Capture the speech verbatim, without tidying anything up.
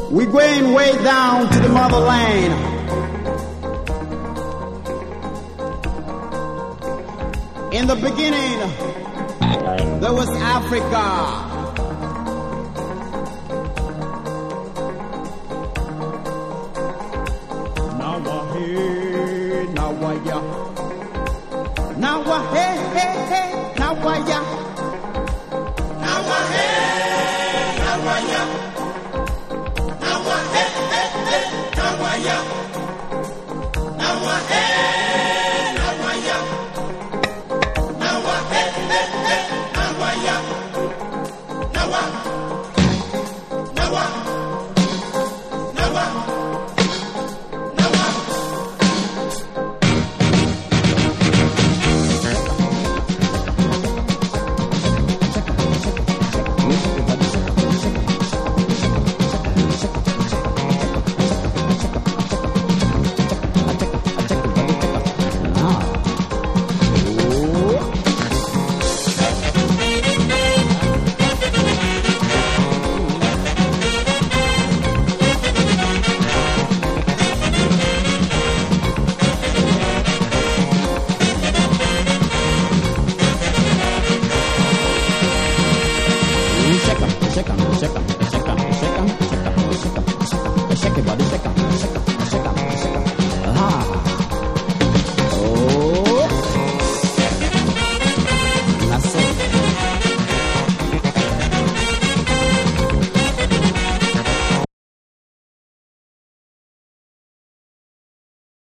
We going way down to the motherland. In the beginning, there was Africa. Now, hey, hey, hey, now, why, yeah.